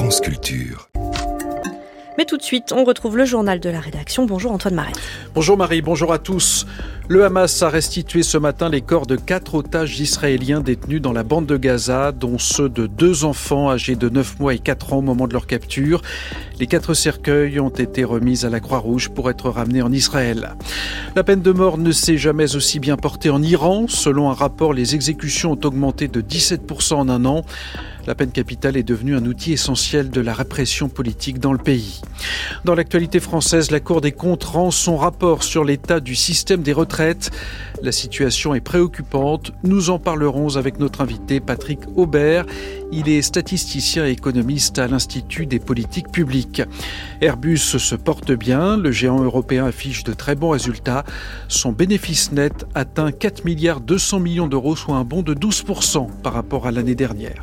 France Culture. Mais tout de suite, on retrouve le journal de la rédaction. Bonjour Antoine Marais. Bonjour Marie, bonjour à tous. Le Hamas a restitué ce matin les corps de 4 otages israéliens détenus dans la bande de Gaza, dont ceux de 2 enfants âgés de 9 mois et 4 ans au moment de leur capture. Les 4 cercueils ont été remis à la Croix-Rouge pour être ramenés en Israël. La peine de mort ne s'est jamais aussi bien portée en Iran. Selon un rapport, les exécutions ont augmenté de 17% en un an. La peine capitale est devenue un outil essentiel de la répression politique dans le pays. Dans l'actualité française, la Cour des comptes rend son rapport sur l'état du système des retraites. La situation est préoccupante. Nous en parlerons avec notre invité Patrick Aubert. Il est statisticien et économiste à l'Institut des politiques publiques. Airbus se porte bien. Le géant européen affiche de très bons résultats. Son bénéfice net atteint 4 milliards 200 millions d'euros, soit un bond de 12% par rapport à l'année dernière.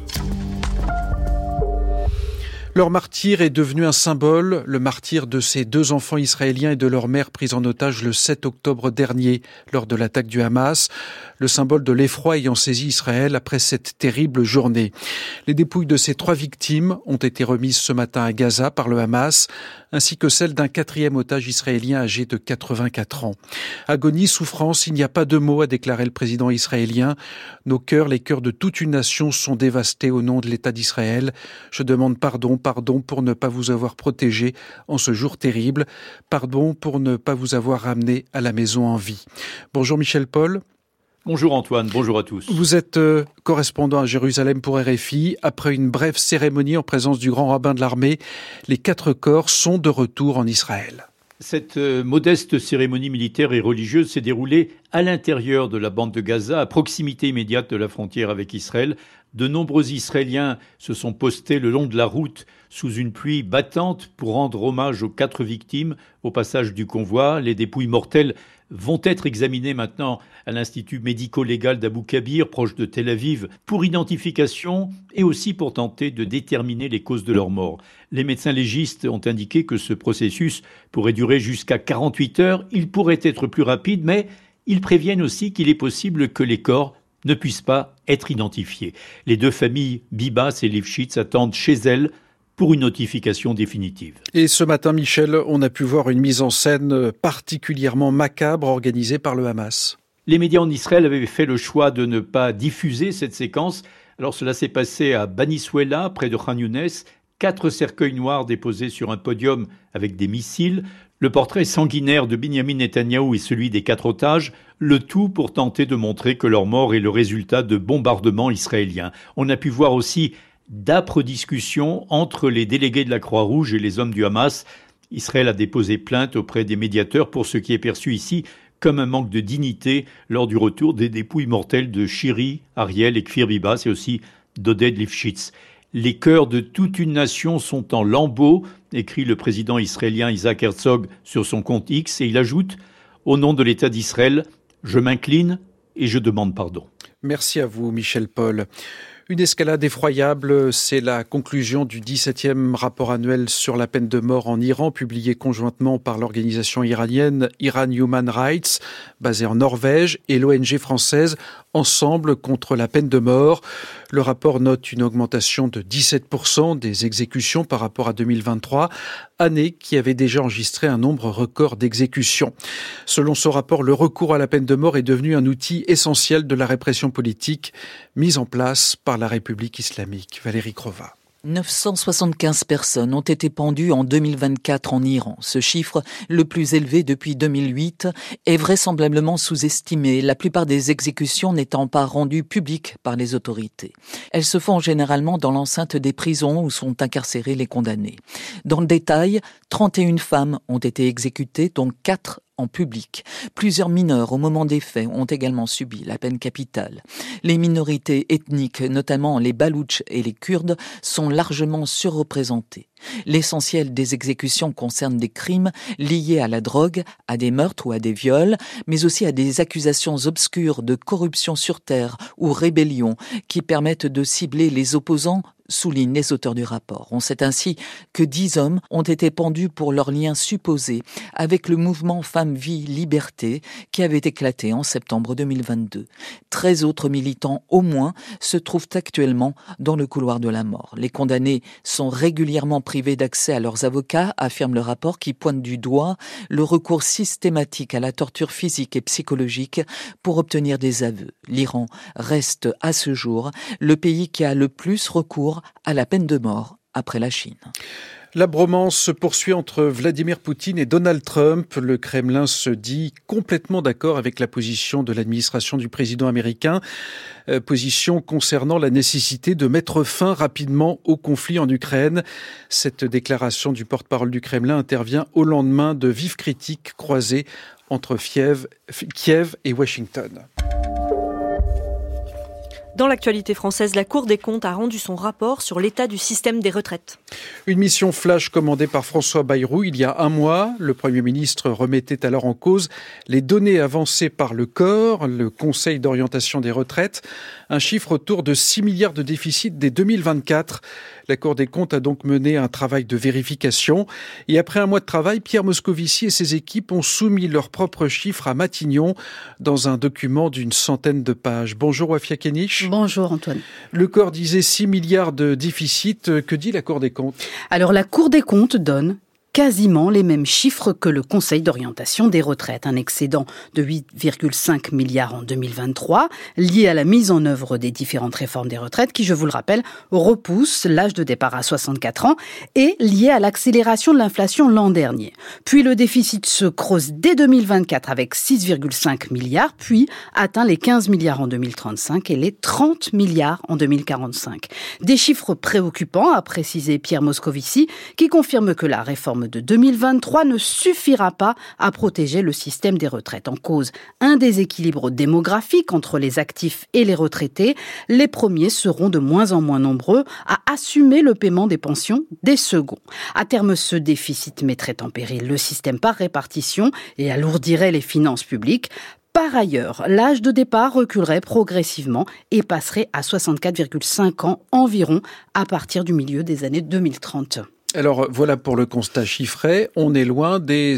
Leur martyr est devenu un symbole, le martyr de ces 2 enfants israéliens et de leur mère pris en otage le 7 octobre dernier lors de l'attaque du Hamas, le symbole de l'effroi ayant saisi Israël après cette terrible journée. Les dépouilles de ces 3 victimes ont été remises ce matin à Gaza par le Hamas, ainsi que celle d'un 4e otage israélien âgé de 84 ans. Agonie, souffrance, il n'y a pas de mots, a déclaré le président israélien. Nos cœurs, les cœurs de toute une nation sont dévastés au nom de l'État d'Israël. Je demande pardon pour ne pas vous avoir protégé en ce jour terrible. Pardon pour ne pas vous avoir ramené à la maison en vie. Bonjour Michel Paul. Bonjour Antoine, bonjour à tous. Vous êtes correspondant à Jérusalem pour RFI. Après une brève cérémonie en présence du grand rabbin de l'armée, les 4 corps sont de retour en Israël. Cette modeste cérémonie militaire et religieuse s'est déroulée à l'intérieur de la bande de Gaza, à proximité immédiate de la frontière avec Israël. De nombreux Israéliens se sont postés le long de la route sous une pluie battante pour rendre hommage aux 4 victimes au passage du convoi. Les dépouilles mortelles vont être examinées maintenant à l'Institut médico-légal d'Abou Kabir, proche de Tel Aviv, pour identification et aussi pour tenter de déterminer les causes de leur mort. Les médecins légistes ont indiqué que ce processus pourrait durer jusqu'à 48 heures. Il pourrait être plus rapide, mais ils préviennent aussi qu'il est possible que les corps ne puissent pas être identifiés. Les 2 familles, Bibas et Lifshitz, attendent chez elles pour une notification définitive. Et ce matin, Michel, on a pu voir une mise en scène particulièrement macabre organisée par le Hamas. Les médias en Israël avaient fait le choix de ne pas diffuser cette séquence. Alors cela s'est passé à Bani Souela, près de Khan Younes. 4 cercueils noirs déposés sur un podium avec des missiles. Le portrait sanguinaire de Binyamin Netanyahou et celui des 4 otages, le tout pour tenter de montrer que leur mort est le résultat de bombardements israéliens. On a pu voir aussi d'âpres discussions entre les délégués de la Croix-Rouge et les hommes du Hamas. Israël a déposé plainte auprès des médiateurs pour ce qui est perçu ici comme un manque de dignité lors du retour des dépouilles mortelles de Shiri, Ariel et Kfir Bibas et aussi d'Oded Lifshitz. Les cœurs de toute une nation sont en lambeaux, écrit le président israélien Isaac Herzog sur son compte X, et il ajoute « Au nom de l'État d'Israël, je m'incline et je demande pardon ». Merci à vous, Michel Paul. Une escalade effroyable, c'est la conclusion du 17e rapport annuel sur la peine de mort en Iran, publié conjointement par l'organisation iranienne Iran Human Rights, basée en Norvège, et l'ONG française Ensemble contre la peine de mort. Le rapport note une augmentation de 17% des exécutions par rapport à 2023, année qui avait déjà enregistré un nombre record d'exécutions. Selon ce rapport, le recours à la peine de mort est devenu un outil essentiel de la répression politique mise en place par la République islamique. Valérie Crova. 975 personnes ont été pendues en 2024 en Iran. Ce chiffre, le plus élevé depuis 2008, est vraisemblablement sous-estimé, la plupart des exécutions n'étant pas rendues publiques par les autorités. Elles se font généralement dans l'enceinte des prisons où sont incarcérés les condamnés. Dans le détail, 31 femmes ont été exécutées, dont 4 en public. Plusieurs mineurs, au moment des faits, ont également subi la peine capitale. Les minorités ethniques, notamment les Baloutches et les Kurdes, sont largement surreprésentées. L'essentiel des exécutions concerne des crimes liés à la drogue, à des meurtres ou à des viols, mais aussi à des accusations obscures de corruption sur terre ou rébellion qui permettent de cibler les opposants soulignent les auteurs du rapport. On sait ainsi que 10 hommes ont été pendus pour leurs liens supposés avec le mouvement Femmes, Vie, Liberté qui avait éclaté en septembre 2022. 13 autres militants au moins se trouvent actuellement dans le couloir de la mort. Les condamnés sont régulièrement privés d'accès à leurs avocats, affirme le rapport qui pointe du doigt le recours systématique à la torture physique et psychologique pour obtenir des aveux. L'Iran reste à ce jour le pays qui a le plus recours à la peine de mort après la Chine. La bromance se poursuit entre Vladimir Poutine et Donald Trump. Le Kremlin se dit complètement d'accord avec la position de l'administration du président américain. Position concernant la nécessité de mettre fin rapidement au conflit en Ukraine. Cette déclaration du porte-parole du Kremlin intervient au lendemain de vives critiques croisées entre Kiev et Washington. Dans l'actualité française, la Cour des comptes a rendu son rapport sur l'état du système des retraites. Une mission flash commandée par François Bayrou il y a un mois. Le Premier ministre remettait alors en cause les données avancées par le COR, le Conseil d'orientation des retraites. Un chiffre autour de 6 milliards de déficit dès 2024. La Cour des comptes a donc mené un travail de vérification. Et après un mois de travail, Pierre Moscovici et ses équipes ont soumis leurs propres chiffres à Matignon dans un document d'une centaine de pages. Bonjour Wafia Kenich. Bonjour Antoine. Le COR disait 6 milliards de déficit. Que dit la Cour des comptes ? Alors la Cour des comptes donne quasiment les mêmes chiffres que le Conseil d'orientation des retraites. Un excédent de 8,5 milliards en 2023, lié à la mise en œuvre des différentes réformes des retraites, qui, je vous le rappelle, repoussent l'âge de départ à 64 ans et lié à l'accélération de l'inflation l'an dernier. Puis le déficit se creuse dès 2024 avec 6,5 milliards, puis atteint les 15 milliards en 2035 et les 30 milliards en 2045. Des chiffres préoccupants, a précisé Pierre Moscovici, qui confirme que la réforme de 2023 ne suffira pas à protéger le système des retraites. En cause, un déséquilibre démographique entre les actifs et les retraités. Les premiers seront de moins en moins nombreux à assumer le paiement des pensions des seconds. À terme, ce déficit mettrait en péril le système par répartition et alourdirait les finances publiques. Par ailleurs, l'âge de départ reculerait progressivement et passerait à 64,5 ans environ à partir du milieu des années 2030. Alors voilà pour le constat chiffré. On est loin des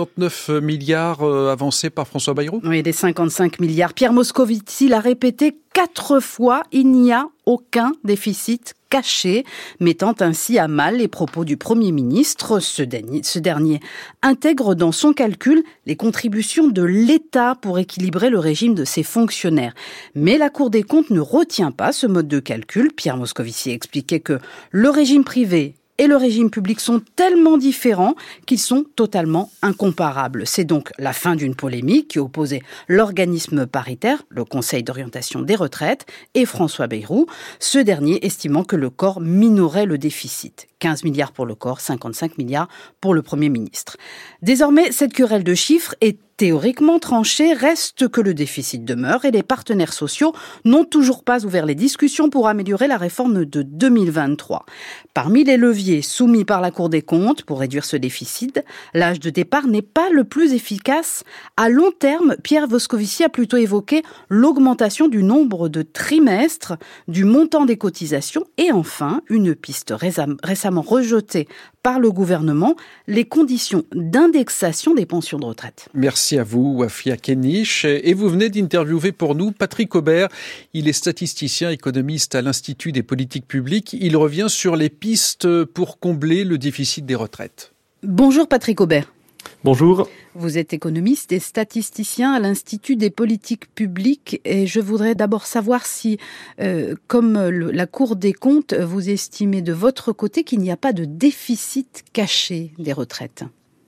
59 milliards avancés par François Bayrou ? Oui, des 55 milliards. Pierre Moscovici l'a répété 4 fois, il n'y a aucun déficit caché, mettant ainsi à mal les propos du Premier ministre. Ce dernier intègre dans son calcul les contributions de l'État pour équilibrer le régime de ses fonctionnaires. Mais la Cour des comptes ne retient pas ce mode de calcul. Pierre Moscovici expliquait que le régime privé et le régime public sont tellement différents qu'ils sont totalement incomparables. C'est donc la fin d'une polémique qui opposait l'organisme paritaire, le Conseil d'orientation des retraites, et François Bayrou, ce dernier estimant que le COR minorait le déficit. 15 milliards pour le COR, 55 milliards pour le Premier ministre. Désormais, cette querelle de chiffres est théoriquement tranchée, reste que le déficit demeure et les partenaires sociaux n'ont toujours pas ouvert les discussions pour améliorer la réforme de 2023. Parmi les leviers soumis par la Cour des comptes pour réduire ce déficit, l'âge de départ n'est pas le plus efficace. À long terme, Pierre Moscovici a plutôt évoqué l'augmentation du nombre de trimestres, du montant des cotisations et enfin, une piste récemment rejetée par le gouvernement, les conditions d'indexation des pensions de retraite. Merci à vous, Wafia Kenich. Et vous venez d'interviewer pour nous Patrick Aubert. Il est statisticien, économiste à l'Institut des politiques publiques. Il revient sur les pistes pour combler le déficit des retraites. Bonjour Patrick Aubert. Bonjour. Vous êtes économiste et statisticien à l'Institut des politiques publiques et je voudrais d'abord savoir si, comme la Cour des comptes, vous estimez de votre côté qu'il n'y a pas de déficit caché des retraites.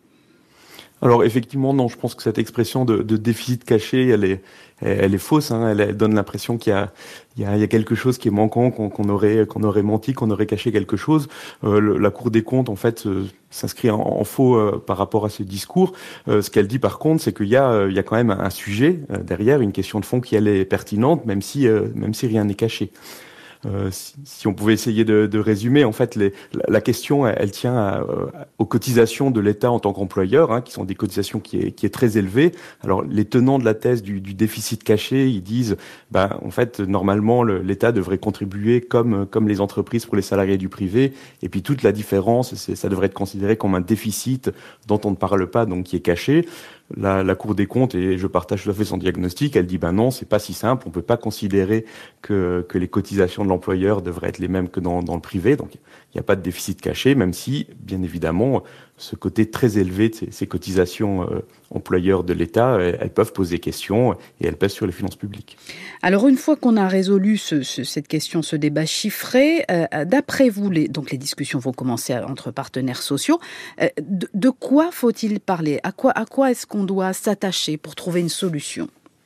Alors effectivement, non, je pense que cette expression de déficit caché, elle est fausse. Elle donne l'impression qu'il y a quelque chose qui est manquant, qu'on aurait menti, qu'on aurait caché quelque chose. La Cour des comptes, en fait, s'inscrit en faux par rapport à ce discours. Ce qu'elle dit par contre, c'est qu'il y a quand même un sujet derrière, une question de fond qui elle est pertinente, même si rien n'est caché. Si on pouvait essayer de résumer, en fait, la question, elle tient aux cotisations de l'État en tant qu'employeur, qui sont des cotisations qui est très élevée. Alors, les tenants de la thèse du déficit caché, ils disent, en fait, normalement, l'État devrait contribuer comme les entreprises pour les salariés du privé. Et puis, toute la différence, ça devrait être considéré comme un déficit dont on ne parle pas, donc qui est caché. La Cour des comptes, et je partage tout à fait son diagnostic, elle dit non, c'est pas si simple, on peut pas considérer que les cotisations de l'employeur devraient être les mêmes que dans le privé, donc il n'y a pas de déficit caché, même si, bien évidemment, ce côté très élevé de ces cotisations employeurs de l'État, elles peuvent poser question et elles pèsent sur les finances publiques. Alors une fois qu'on a résolu cette question, ce débat chiffré, d'après vous, donc les discussions vont commencer entre partenaires sociaux, de quoi faut-il parler ? À quoi est-ce qu'on doit s'attacher pour trouver une solution ?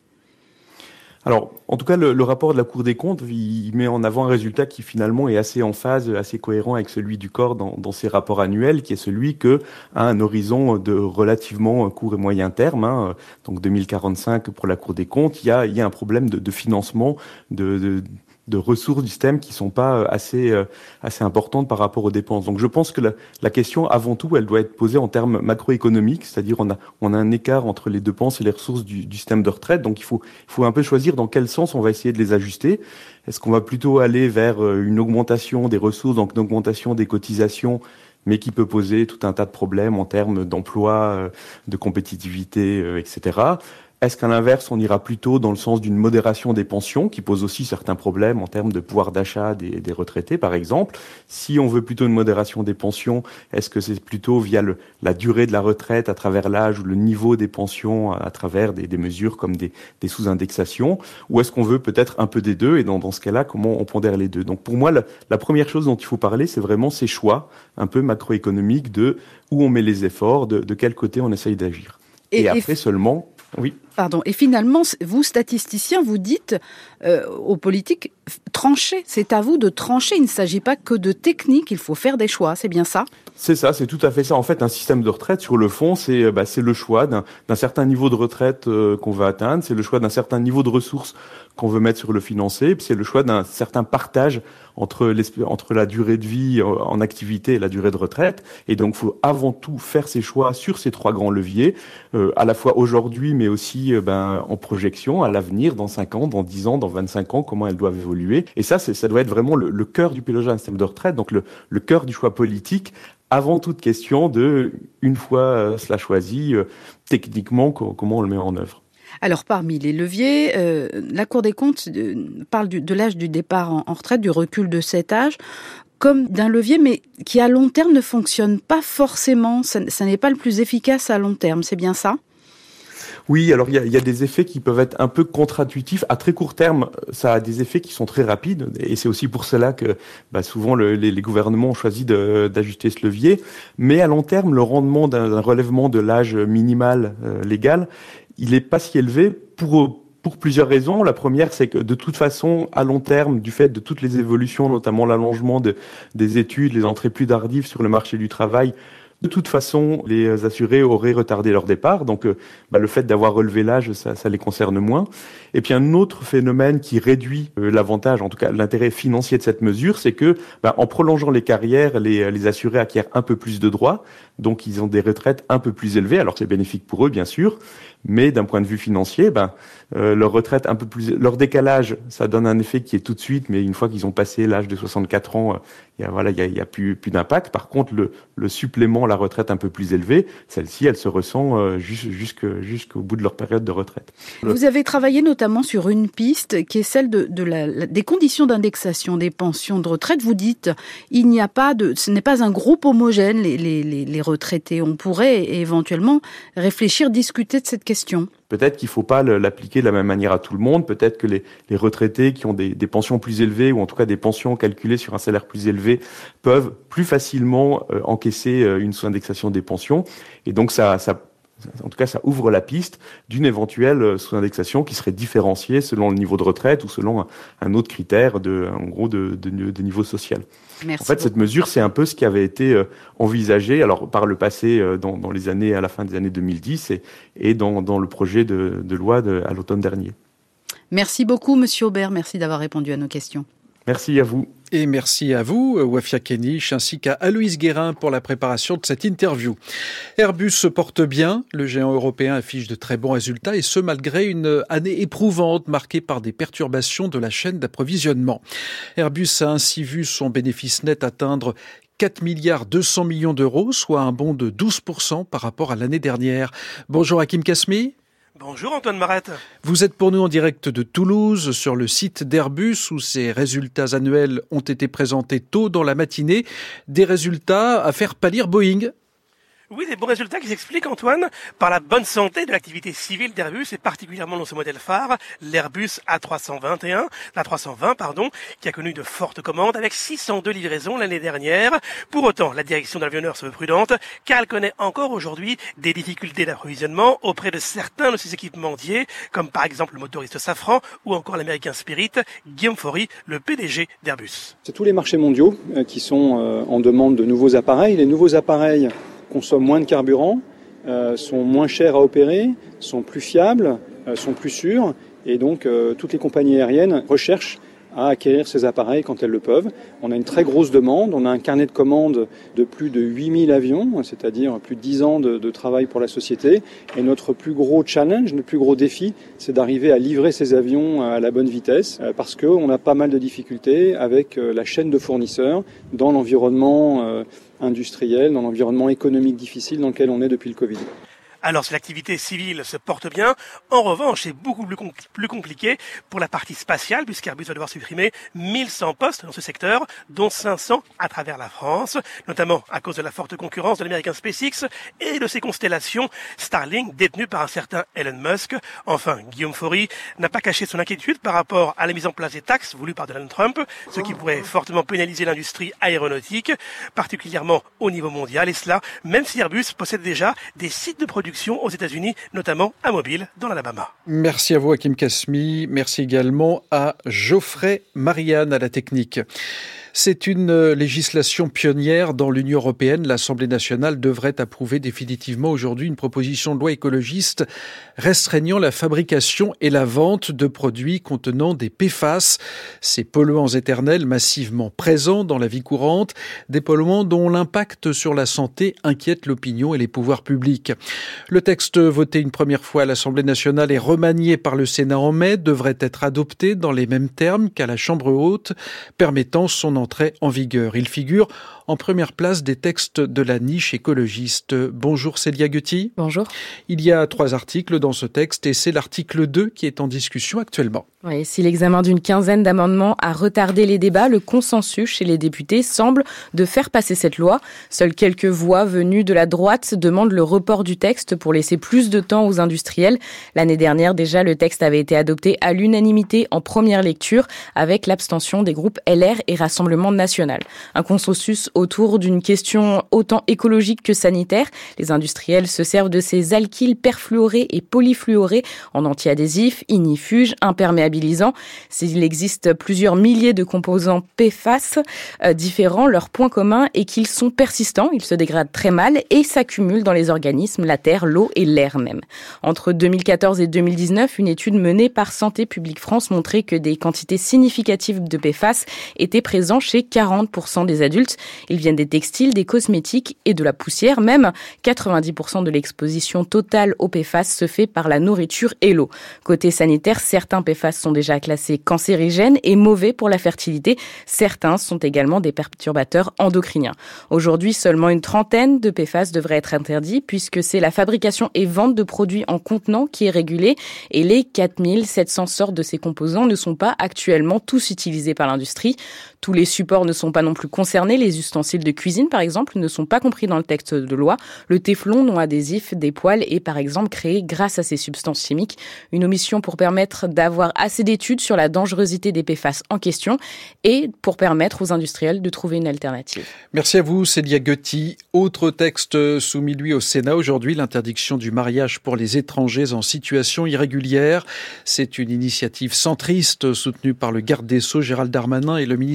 Alors, en tout cas, le rapport de la Cour des comptes, il met en avant un résultat qui finalement est assez en phase, assez cohérent avec celui du corps dans ses rapports annuels, qui est celui que, à un horizon de relativement court et moyen terme, donc 2045 pour la Cour des comptes, il y a un problème de financement, de ressources du système qui sont pas assez importantes par rapport aux dépenses. Donc je pense que la question, avant tout, elle doit être posée en termes macroéconomiques, c'est-à-dire on a un écart entre les dépenses et les ressources du système de retraite, donc il faut un peu choisir dans quel sens on va essayer de les ajuster. Est-ce qu'on va plutôt aller vers une augmentation des ressources, donc une augmentation des cotisations, mais qui peut poser tout un tas de problèmes en termes d'emploi, de compétitivité, etc. Est-ce qu'à l'inverse, on ira plutôt dans le sens d'une modération des pensions, qui pose aussi certains problèmes en termes de pouvoir d'achat des retraités, par exemple ? Si on veut plutôt une modération des pensions, est-ce que c'est plutôt via la durée de la retraite, à travers l'âge, ou le niveau des pensions, à travers des mesures comme des sous-indexations ? Ou est-ce qu'on veut peut-être un peu des deux ? Et dans ce cas-là, comment on pondère les deux ? Donc pour moi, la première chose dont il faut parler, c'est vraiment ces choix un peu macroéconomiques de où on met les efforts, de quel côté on essaye d'agir. Et après seulement... Oui. Pardon. Et finalement, vous, statisticiens, vous dites aux politiques, tranchez. C'est à vous de trancher. Il ne s'agit pas que de technique. Il faut faire des choix. C'est bien ça ? C'est ça, c'est tout à fait ça. En fait, un système de retraite, sur le fond, c'est le choix d'un certain niveau de retraite qu'on veut atteindre. C'est le choix d'un certain niveau de ressources qu'on veut mettre sur le financé. Puis c'est le choix d'un certain partage entre la durée de vie en activité et la durée de retraite. Et donc, il faut avant tout faire ces choix sur ces trois grands leviers, à la fois aujourd'hui, mais aussi en projection, à l'avenir, dans 5 ans, dans 10 ans, dans 25 ans, comment elles doivent évoluer. Et ça doit être vraiment le cœur du pilotage d'un système de retraite, donc le cœur du choix politique, avant toute question de, une fois cela choisi, techniquement, comment on le met en œuvre. Alors, parmi les leviers, la Cour des comptes parle de l'âge du départ en retraite, du recul de cet âge, comme d'un levier, mais qui à long terme ne fonctionne pas forcément. Ça n'est pas le plus efficace à long terme, c'est bien ça ? Oui, alors il y a des effets qui peuvent être un peu contre-intuitifs. À très court terme, ça a des effets qui sont très rapides, et c'est aussi pour cela que souvent les gouvernements ont choisi d'ajuster ce levier. Mais à long terme, le rendement d'un relèvement de l'âge minimal légal, il n'est pas si élevé pour plusieurs raisons. La première, c'est que de toute façon, à long terme, du fait de toutes les évolutions, notamment l'allongement des études, les entrées plus tardives sur le marché du travail, de toute façon, les assurés auraient retardé leur départ, donc le fait d'avoir relevé l'âge, ça les concerne moins. Et puis un autre phénomène qui réduit l'avantage, en tout cas l'intérêt financier de cette mesure, c'est que en prolongeant les carrières, les assurés acquièrent un peu plus de droits, donc ils ont des retraites un peu plus élevées. Alors c'est bénéfique pour eux, bien sûr, mais d'un point de vue financier, leur retraite un peu plus, leur décalage, ça donne un effet qui est tout de suite, mais une fois qu'ils ont passé l'âge de 64 ans, il y a plus d'impact. Par contre, le supplément, la retraite un peu plus élevée, celle-ci, elle se ressent jusqu'au bout de leur période de retraite. Vous avez travaillé notamment sur une piste qui est celle des conditions d'indexation des pensions de retraite. Vous dites, ce n'est pas un groupe homogène, les retraités. On pourrait éventuellement réfléchir, discuter de cette question. Peut-être qu'il ne faut pas l'appliquer de la même manière à tout le monde. Peut-être que les retraités qui ont des pensions plus élevées, ou en tout cas des pensions calculées sur un salaire plus élevé, peuvent plus facilement encaisser une sous-indexation des pensions. Et donc en tout cas, ça ouvre la piste d'une éventuelle sous-indexation qui serait différenciée selon le niveau de retraite ou selon un autre critère de niveau social. Merci en fait, beaucoup. Cette mesure, c'est un peu ce qui avait été envisagé par le passé dans les années, à la fin des années 2010 et dans le projet de loi à l'automne dernier. Merci beaucoup, Monsieur Aubert. Merci d'avoir répondu à nos questions. Merci à vous. Et merci à vous, Wafia Kenich, ainsi qu'à Aloïse Guérin pour la préparation de cette interview. Airbus se porte bien, le géant européen affiche de très bons résultats et ce malgré une année éprouvante marquée par des perturbations de la chaîne d'approvisionnement. Airbus a ainsi vu son bénéfice net atteindre 4,2 milliards d'euros, soit un bond de 12% par rapport à l'année dernière. Bonjour Hakim Kasmi. Bonjour Antoine Marette. Vous êtes pour nous en direct de Toulouse, sur le site d'Airbus, où ces résultats annuels ont été présentés tôt dans la matinée. Des résultats à faire pâlir Boeing. Oui, des bons résultats qui s'expliquent, Antoine, par la bonne santé de l'activité civile d'Airbus et particulièrement dans ce modèle phare, l'Airbus A320, qui a connu de fortes commandes avec 602 livraisons l'année dernière. Pour autant, la direction de l'avionneur se veut prudente car elle connaît encore aujourd'hui des difficultés d'approvisionnement auprès de certains de ses équipementiers, comme par exemple le motoriste Safran ou encore l'américain Spirit, Guillaume Faury, le PDG d'Airbus. C'est tous les marchés mondiaux qui sont en demande de nouveaux appareils. Les nouveaux appareils consomment moins de carburant, sont moins chers à opérer, sont plus fiables, sont plus sûrs et donc toutes les compagnies aériennes recherchent à acquérir ces appareils quand elles le peuvent. On a une très grosse demande, on a un carnet de commandes de plus de 8000 avions, c'est-à-dire plus de 10 ans de travail pour la société. Et notre plus gros challenge, notre plus gros défi, c'est d'arriver à livrer ces avions à la bonne vitesse parce qu'on a pas mal de difficultés avec la chaîne de fournisseurs dans l'environnement industriel, dans l'environnement économique difficile dans lequel on est depuis le Covid. Alors, si l'activité civile se porte bien, en revanche, c'est beaucoup plus compliqué pour la partie spatiale, puisqu'Airbus va devoir supprimer 1100 postes dans ce secteur, dont 500 à travers la France, notamment à cause de la forte concurrence de l'américain SpaceX et de ses constellations Starlink détenues par un certain Elon Musk. Enfin, Guillaume Faury n'a pas caché son inquiétude par rapport à la mise en place des taxes voulues par Donald Trump, ce qui pourrait fortement pénaliser l'industrie aéronautique, particulièrement au niveau mondial, et cela même si Airbus possède déjà des sites de production aux États-Unis, notamment à Mobile, dans l'Alabama. Merci à vous, Hakim Kasmi. Merci également à Geoffrey Marianne à la technique. C'est une législation pionnière dans l'Union européenne. L'Assemblée nationale devrait approuver définitivement aujourd'hui une proposition de loi écologiste restreignant la fabrication et la vente de produits contenant des PFAS, ces polluants éternels massivement présents dans la vie courante, des polluants dont l'impact sur la santé inquiète l'opinion et les pouvoirs publics. Le texte voté une première fois à l'Assemblée nationale et remanié par le Sénat en mai devrait être adopté dans les mêmes termes qu'à la Chambre haute, permettant son entrée en vigueur. Il figure en première place des textes de la niche écologiste. Bonjour Célia Gutti. Bonjour. Il y a 3 articles dans ce texte et c'est l'article 2 qui est en discussion actuellement. Oui, si l'examen d'une quinzaine d'amendements a retardé les débats, le consensus chez les députés semble de faire passer cette loi. Seules quelques voix venues de la droite demandent le report du texte pour laisser plus de temps aux industriels. L'année dernière, déjà, le texte avait été adopté à l'unanimité en première lecture avec l'abstention des groupes LR et Rassemblement National. Un consensus autour d'une question autant écologique que sanitaire. Les industriels se servent de ces alkyles perfluorés et polyfluorés en antiadhésifs, ignifuges, imperméabilisants. S'il existe plusieurs milliers de composants PFAS différents, leur point commun est qu'ils sont persistants, ils se dégradent très mal et s'accumulent dans les organismes, la terre, l'eau et l'air même. Entre 2014 et 2019, une étude menée par Santé publique France montrait que des quantités significatives de PFAS étaient présents chez 40% des adultes. Ils viennent des textiles, des cosmétiques et de la poussière. Même 90% de l'exposition totale aux PFAS se fait par la nourriture et l'eau. Côté sanitaire, certains PFAS sont déjà classés cancérigènes et mauvais pour la fertilité. Certains sont également des perturbateurs endocriniens. Aujourd'hui, seulement une trentaine de PFAS devraient être interdits puisque c'est la fabrication et vente de produits en contenant qui est régulée et les 4700 sortes de ces composants ne sont pas actuellement tous utilisés par l'industrie. Tous les supports ne sont pas non plus concernés. Les ustensiles de cuisine, par exemple, ne sont pas compris dans le texte de loi. Le téflon non adhésif des poêles est, par exemple, créé grâce à ces substances chimiques. Une omission pour permettre d'avoir assez d'études sur la dangerosité des PFAS en question et pour permettre aux industriels de trouver une alternative. Merci à vous, Célia Gutti. Autre texte soumis, lui, au Sénat aujourd'hui, l'interdiction du mariage pour les étrangers en situation irrégulière. C'est une initiative centriste soutenue par le garde des Sceaux, Gérald Darmanin, et le ministre de l'Intérieur,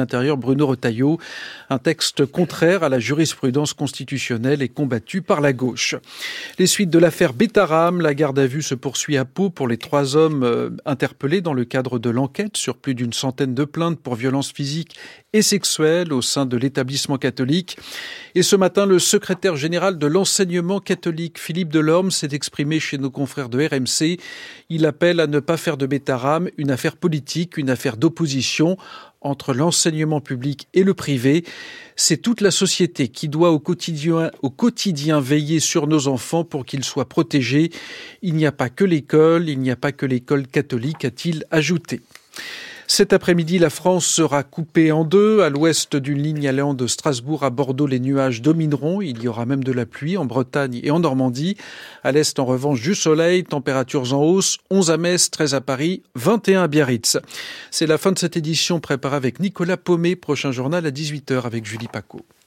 l'Intérieur Bruno Retailleau. Un texte contraire à la jurisprudence constitutionnelle et combattu par la gauche. Les suites de l'affaire Betaram, la garde à vue se poursuit à Pau pour les 3 hommes interpellés dans le cadre de l'enquête sur plus d'une centaine de plaintes pour violences physiques et sexuelles au sein de l'établissement catholique. Et ce matin, le secrétaire général de l'enseignement catholique, Philippe Delorme, s'est exprimé chez nos confrères de RMC. Il appelle à ne pas faire de Betaram une affaire politique, une affaire d'opposition entre l'enseignement public et le privé. C'est toute la société qui doit au quotidien veiller sur nos enfants pour qu'ils soient protégés. Il n'y a pas que l'école catholique, a-t-il ajouté. Cet après-midi, la France sera coupée en deux. À l'ouest d'une ligne allant de Strasbourg à Bordeaux, les nuages domineront. Il y aura même de la pluie en Bretagne et en Normandie. À l'est, en revanche, du soleil, températures en hausse, 11 à Metz, 13 à Paris, 21 à Biarritz. C'est la fin de cette édition préparée avec Nicolas Paumet. Prochain journal à 18h avec Julie Paco.